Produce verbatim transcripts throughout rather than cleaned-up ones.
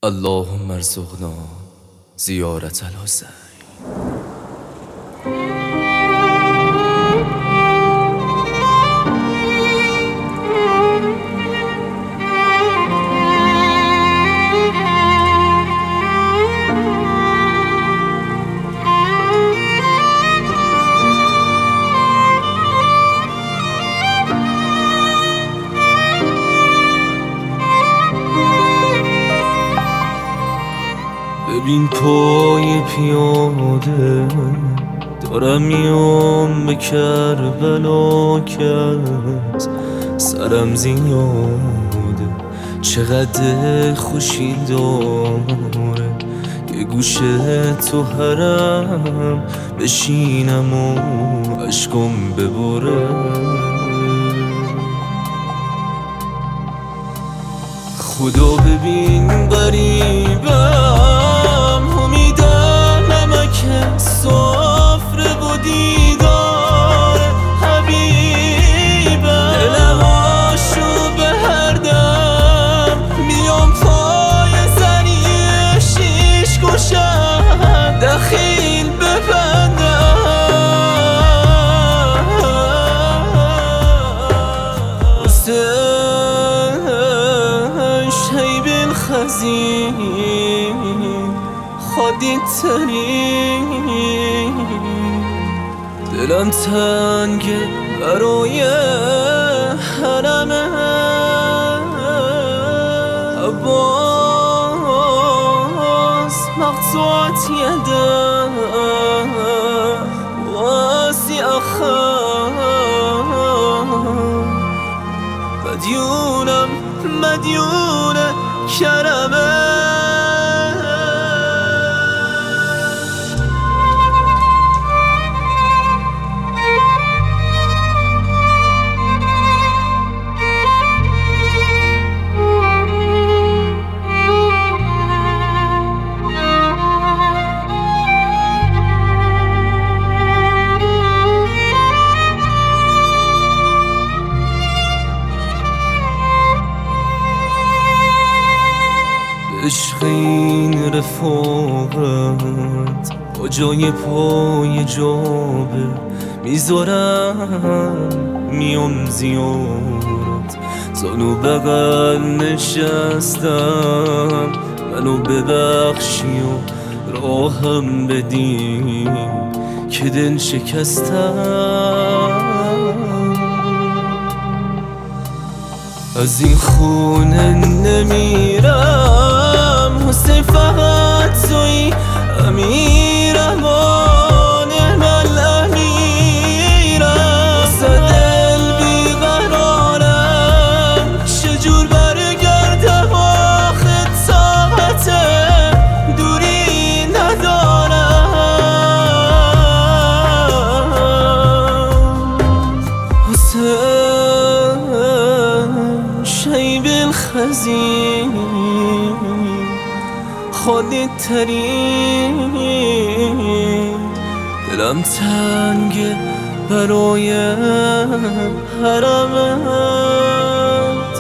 اللهم ارزقنا زیارت الحسین. ببین پای پیاده دارم میام به کربلا که از سرم زیاده، چقدر خوشی داره که گوشه تو حرم بشینم و عشقم ببره. خدا ببین غریبم، امیدم نمک سفره و دیدار حبیبم، دلهاشو به هر دم میام پای زنی شیش گوشم دخیل ببندم. خزین خودی ترین دلم تنگه برای حرمه، عباس مقطوعت یدم واسی اخم، مدیونم مدیون کرمه. عشق این رفاقت با جای پای جابه میذارم میام زیارت، زانو بغل نشستم منو ببخشی و راهم بدی که دل شکستم. از این خونه نمیرم حسین، فقط توی امیرم آن من امیرم، واسه دل بیقرارم چجور برگردم آخه طاقت دوری ندارم. حسین شیب الخزین خودی ترین دلم تنگه برای حرمت،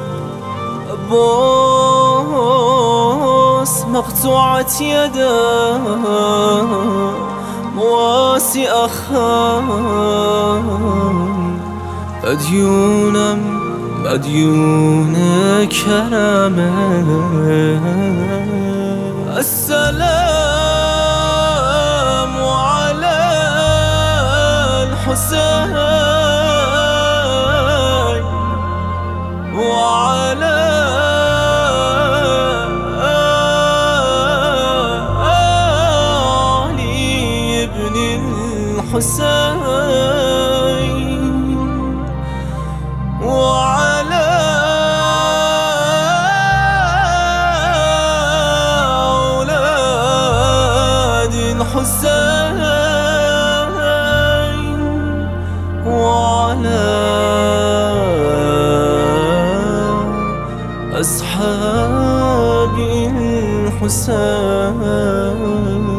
عباس مقطوعت یدم واسی اخم، مدیونم مدیون کرمه. السلام على الحسين وعلى علي بن الحسين وعلى حسين وعلى أصحاب الحسين.